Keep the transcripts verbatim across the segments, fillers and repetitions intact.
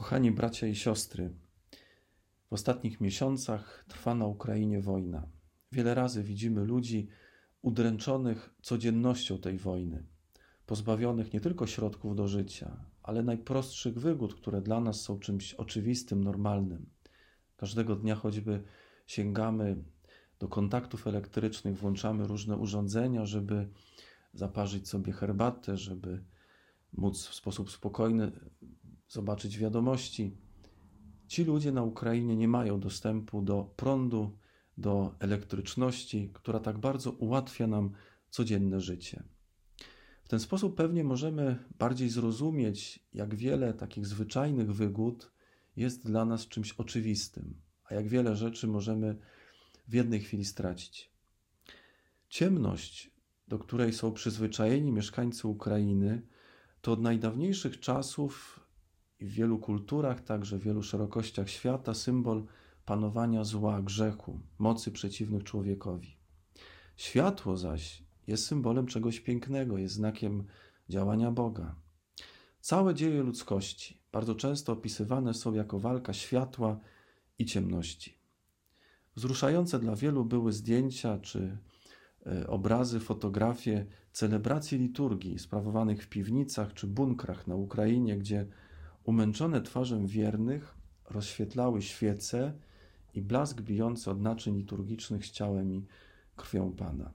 Kochani bracia i siostry, w ostatnich miesiącach trwa na Ukrainie wojna. Wiele razy widzimy ludzi udręczonych codziennością tej wojny, pozbawionych nie tylko środków do życia, ale najprostszych wygód, które dla nas są czymś oczywistym, normalnym. Każdego dnia choćby sięgamy do kontaktów elektrycznych, włączamy różne urządzenia, żeby zaparzyć sobie herbatę, żeby móc w sposób spokojny zobaczyć wiadomości. Ci ludzie na Ukrainie nie mają dostępu do prądu, do elektryczności, która tak bardzo ułatwia nam codzienne życie. W ten sposób pewnie możemy bardziej zrozumieć, jak wiele takich zwyczajnych wygód jest dla nas czymś oczywistym, a jak wiele rzeczy możemy w jednej chwili stracić. Ciemność, do której są przyzwyczajeni mieszkańcy Ukrainy, to od najdawniejszych czasów i w wielu kulturach, także w wielu szerokościach świata, symbol panowania zła, grzechu, mocy przeciwnych człowiekowi. Światło zaś jest symbolem czegoś pięknego, jest znakiem działania Boga. Całe dzieje ludzkości bardzo często opisywane są jako walka światła i ciemności. Wzruszające dla wielu były zdjęcia czy obrazy, fotografie celebracji liturgii sprawowanych w piwnicach czy bunkrach na Ukrainie, gdzie umęczone twarze wiernych rozświetlały świece i blask bijący od naczyń liturgicznych z ciałem i krwią Pana.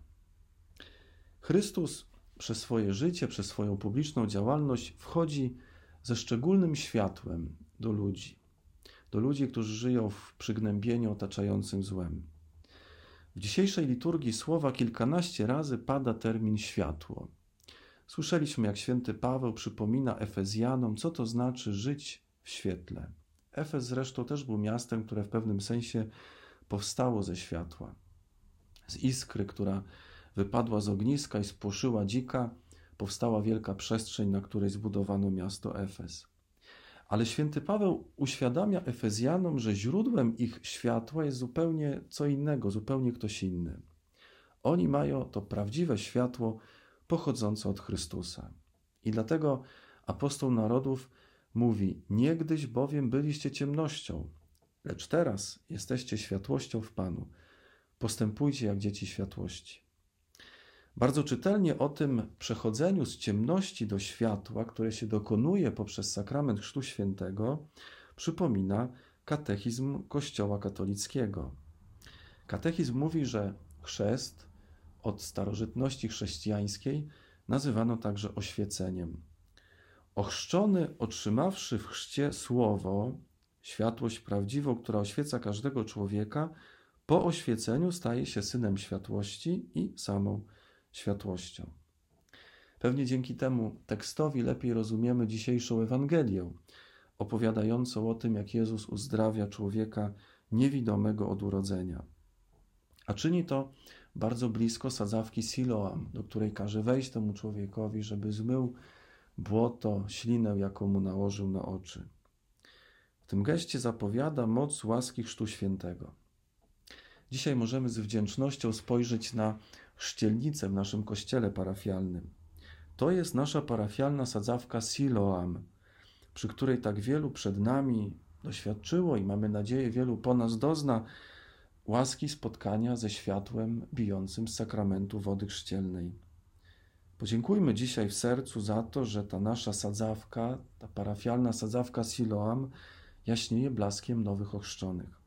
Chrystus przez swoje życie, przez swoją publiczną działalność wchodzi ze szczególnym światłem do ludzi, do ludzi, którzy żyją w przygnębieniu otaczającym złem. W dzisiejszej liturgii słowa kilkanaście razy pada termin światło. Słyszeliśmy, jak święty Paweł przypomina Efezjanom, co to znaczy żyć w świetle. Efez zresztą też był miastem, które w pewnym sensie powstało ze światła. Z iskry, która wypadła z ogniska i spłoszyła dzika, powstała wielka przestrzeń, na której zbudowano miasto Efez. Ale święty Paweł uświadamia Efezjanom, że źródłem ich światła jest zupełnie co innego, zupełnie ktoś inny. Oni mają to prawdziwe światło pochodzące od Chrystusa. I dlatego apostoł narodów mówi: niegdyś bowiem byliście ciemnością, lecz teraz jesteście światłością w Panu. Postępujcie jak dzieci światłości. Bardzo czytelnie o tym przechodzeniu z ciemności do światła, które się dokonuje poprzez sakrament Chrztu Świętego, przypomina katechizm Kościoła katolickiego. Katechizm mówi, że chrzest od starożytności chrześcijańskiej nazywano także oświeceniem. Ochrzczony, otrzymawszy w chrzcie słowo, światłość prawdziwą, która oświeca każdego człowieka, po oświeceniu staje się synem światłości i samą światłością. Pewnie dzięki temu tekstowi lepiej rozumiemy dzisiejszą Ewangelię, opowiadającą o tym, jak Jezus uzdrawia człowieka niewidomego od urodzenia. A czyni to bardzo blisko sadzawki Siloam, do której każe wejść temu człowiekowi, żeby zmył błoto, ślinę, jaką mu nałożył na oczy. W tym geście zapowiada moc łaski Chrztu Świętego. Dzisiaj możemy z wdzięcznością spojrzeć na chrzcielnicę w naszym kościele parafialnym. To jest nasza parafialna sadzawka Siloam, przy której tak wielu przed nami doświadczyło i mamy nadzieję wielu po nas dozna łaski spotkania ze światłem bijącym z sakramentu wody chrzcielnej. Podziękujmy dzisiaj w sercu za to, że ta nasza sadzawka, ta parafialna sadzawka Siloam jaśnieje blaskiem nowych ochrzczonych.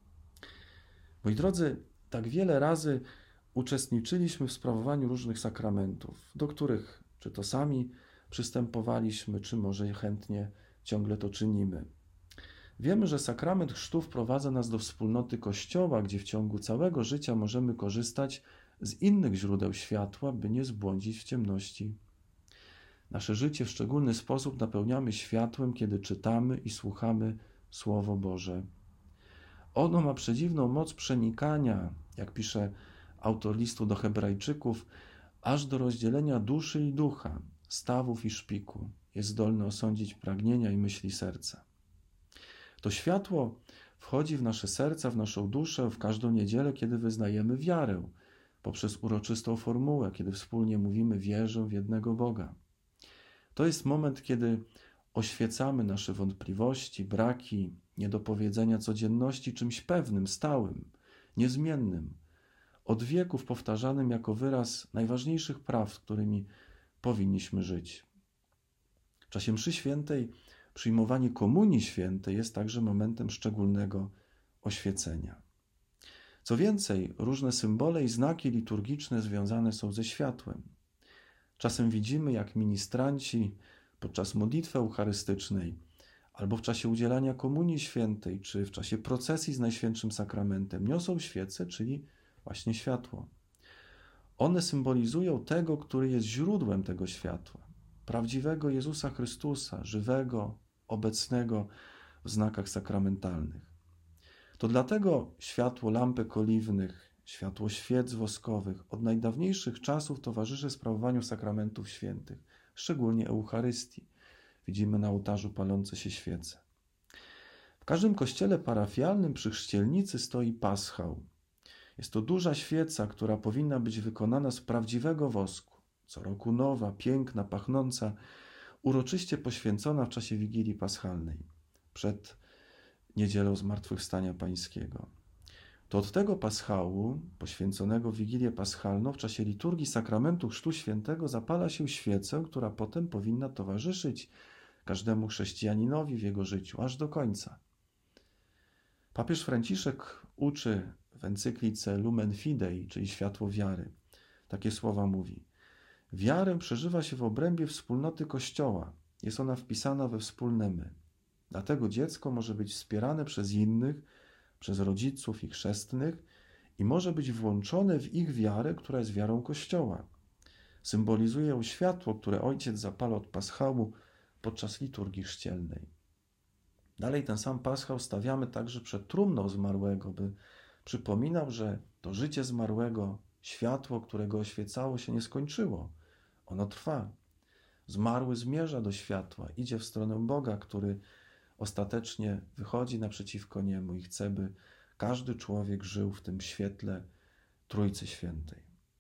Moi drodzy, tak wiele razy uczestniczyliśmy w sprawowaniu różnych sakramentów, do których czy to sami przystępowaliśmy, czy może chętnie ciągle to czynimy. Wiemy, że sakrament chrztu wprowadza nas do wspólnoty Kościoła, gdzie w ciągu całego życia możemy korzystać z innych źródeł światła, by nie zbłądzić w ciemności. Nasze życie w szczególny sposób napełniamy światłem, kiedy czytamy i słuchamy Słowo Boże. Ono ma przedziwną moc przenikania, jak pisze autor listu do Hebrajczyków, aż do rozdzielenia duszy i ducha, stawów i szpiku. Jest zdolny osądzić pragnienia i myśli serca. To światło wchodzi w nasze serca, w naszą duszę w każdą niedzielę, kiedy wyznajemy wiarę, poprzez uroczystą formułę, kiedy wspólnie mówimy: wierzę w jednego Boga. To jest moment, kiedy oświecamy nasze wątpliwości, braki, niedopowiedzenia codzienności czymś pewnym, stałym, niezmiennym, od wieków powtarzanym jako wyraz najważniejszych praw, którymi powinniśmy żyć. W czasie mszy świętej przyjmowanie komunii świętej jest także momentem szczególnego oświecenia. Co więcej, różne symbole i znaki liturgiczne związane są ze światłem. Czasem widzimy, jak ministranci podczas modlitwy eucharystycznej albo w czasie udzielania komunii świętej, czy w czasie procesji z Najświętszym Sakramentem niosą świece, czyli właśnie światło. One symbolizują tego, który jest źródłem tego światła, prawdziwego Jezusa Chrystusa, żywego, obecnego w znakach sakramentalnych. To dlatego światło lampek oliwnych, światło świec woskowych od najdawniejszych czasów towarzyszy sprawowaniu sakramentów świętych, szczególnie Eucharystii. Widzimy na ołtarzu palące się świece. W każdym kościele parafialnym przy chrzcielnicy stoi paschał. Jest to duża świeca, która powinna być wykonana z prawdziwego wosku. Co roku nowa, piękna, pachnąca, uroczyście poświęcona w czasie Wigilii Paschalnej, przed niedzielą Zmartwychwstania Pańskiego. To od tego paschału, poświęconego w Wigilię Paschalną, w czasie liturgii sakramentu Chrztu Świętego zapala się świecę, która potem powinna towarzyszyć każdemu chrześcijaninowi w jego życiu, aż do końca. Papież Franciszek uczy w encyklice Lumen Fidei, czyli światło wiary. Takie słowa mówi: wiarę przeżywa się w obrębie wspólnoty Kościoła. Jest ona wpisana we wspólne my. Dlatego dziecko może być wspierane przez innych, przez rodziców i chrzestnych i może być włączone w ich wiarę, która jest wiarą Kościoła. Symbolizuje ją światło, które Ojciec zapala od paschału podczas liturgii chrzcielnej. Dalej ten sam paschał stawiamy także przed trumną zmarłego, by przypominał, że to życie zmarłego, światło, którego oświecało, się nie skończyło. Ono trwa. Zmarły zmierza do światła, idzie w stronę Boga, który ostatecznie wychodzi naprzeciwko niemu i chce, by każdy człowiek żył w tym świetle Trójcy Świętej.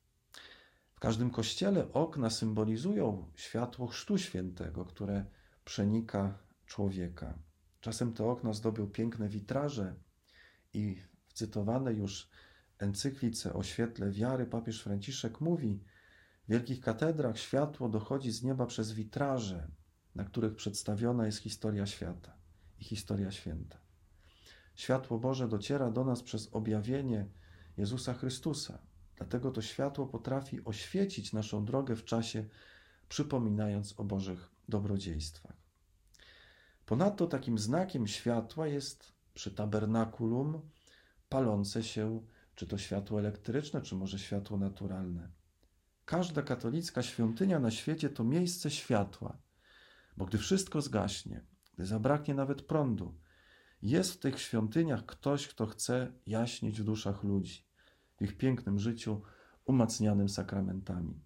W każdym kościele okna symbolizują światło Chrztu Świętego, które przenika człowieka. Czasem te okna zdobią piękne witraże i w cytowanej już encyklice o świetle wiary papież Franciszek mówi: w wielkich katedrach światło dochodzi z nieba przez witraże, na których przedstawiona jest historia świata i historia święta. Światło Boże dociera do nas przez objawienie Jezusa Chrystusa. Dlatego to światło potrafi oświecić naszą drogę w czasie, przypominając o Bożych dobrodziejstwach. Ponadto takim znakiem światła jest przy tabernakulum palące się, czy to światło elektryczne, czy może światło naturalne. Każda katolicka świątynia na świecie to miejsce światła, bo gdy wszystko zgaśnie, gdy zabraknie nawet prądu, jest w tych świątyniach ktoś, kto chce jaśnić w duszach ludzi, w ich pięknym życiu umacnianym sakramentami.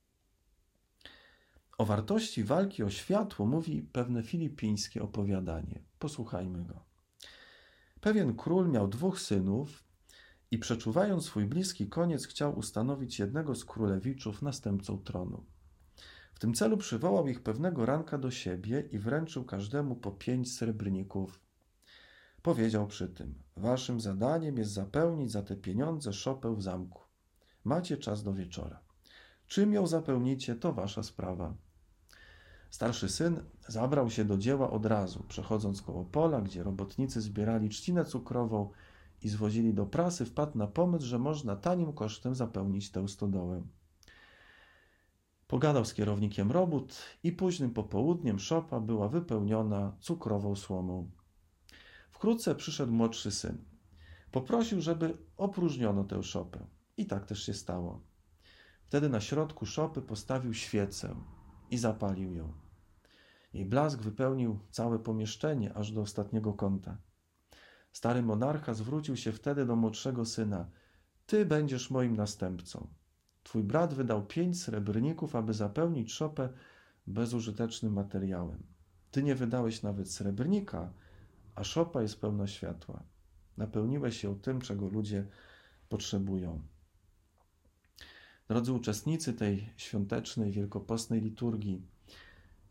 O wartości walki o światło mówi pewne filipińskie opowiadanie. Posłuchajmy go. Pewien król miał dwóch synów i przeczuwając swój bliski koniec, chciał ustanowić jednego z królewiczów następcą tronu. W tym celu przywołał ich pewnego ranka do siebie i wręczył każdemu po pięć srebrników. Powiedział przy tym: waszym zadaniem jest zapełnić za te pieniądze szopę w zamku. Macie czas do wieczora. Czym ją zapełnicie, to wasza sprawa. Starszy syn zabrał się do dzieła od razu, przechodząc koło pola, gdzie robotnicy zbierali trzcinę cukrową i zwozili do prasy, wpadł na pomysł, że można tanim kosztem zapełnić tę stodołę. Pogadał z kierownikiem robót i późnym popołudniem szopa była wypełniona cukrową słomą. Wkrótce przyszedł młodszy syn. Poprosił, żeby opróżniono tę szopę. I tak też się stało. Wtedy na środku szopy postawił świecę i zapalił ją. Jej blask wypełnił całe pomieszczenie, aż do ostatniego kąta. Stary monarcha zwrócił się wtedy do młodszego syna. Ty będziesz moim następcą. Twój brat wydał pięć srebrników, aby zapełnić szopę bezużytecznym materiałem. Ty nie wydałeś nawet srebrnika, a szopa jest pełna światła. Napełniłeś ją tym, czego ludzie potrzebują. Drodzy uczestnicy tej świątecznej, wielkopostnej liturgii,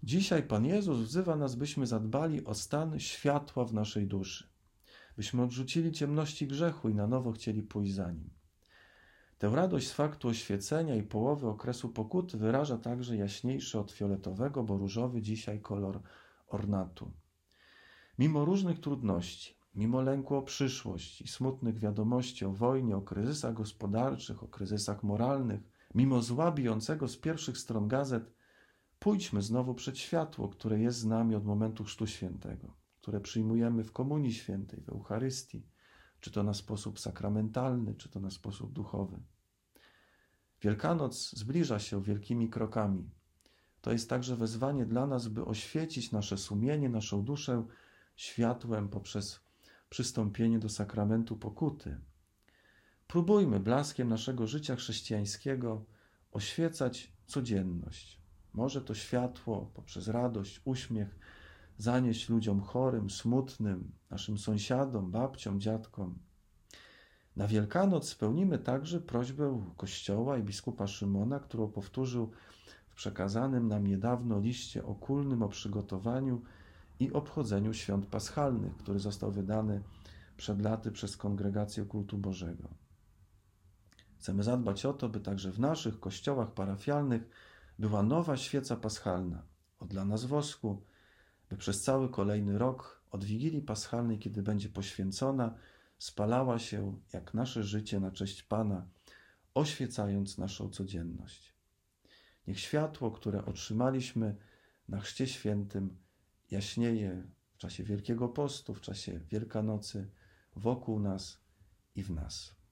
Dzisiaj Pan Jezus wzywa nas, byśmy zadbali o stan światła w naszej duszy, byśmy odrzucili ciemności grzechu i na nowo chcieli pójść za Nim. Tę radość z faktu oświecenia i połowy okresu pokuty wyraża także jaśniejszy od fioletowego, bo różowy dzisiaj kolor ornatu. Mimo różnych trudności, mimo lęku o przyszłość i smutnych wiadomości o wojnie, o kryzysach gospodarczych, o kryzysach moralnych, mimo zła bijącego z pierwszych stron gazet, pójdźmy znowu przed światło, które jest z nami od momentu Chrztu Świętego, które przyjmujemy w Komunii Świętej, w Eucharystii, czy to na sposób sakramentalny, czy to na sposób duchowy. Wielkanoc zbliża się wielkimi krokami. To jest także wezwanie dla nas, by oświecić nasze sumienie, naszą duszę światłem poprzez przystąpienie do sakramentu pokuty. Próbujmy blaskiem naszego życia chrześcijańskiego oświecać codzienność. Może to światło poprzez radość, uśmiech zanieść ludziom chorym, smutnym, naszym sąsiadom, babciom, dziadkom. Na Wielkanoc spełnimy także prośbę Kościoła i biskupa Szymona, którą powtórzył w przekazanym nam niedawno liście okulnym o przygotowaniu i obchodzeniu świąt paschalnych, który został wydany przed laty przez Kongregację Kultu Bożego. Chcemy zadbać o to, by także w naszych kościołach parafialnych była nowa świeca paschalna, odlana z wosku, by przez cały kolejny rok od Wigilii Paschalnej, kiedy będzie poświęcona, spalała się jak nasze życie na cześć Pana, oświecając naszą codzienność. Niech światło, które otrzymaliśmy na Chrzcie Świętym, jaśnieje w czasie Wielkiego Postu, w czasie Wielkanocy, wokół nas i w nas.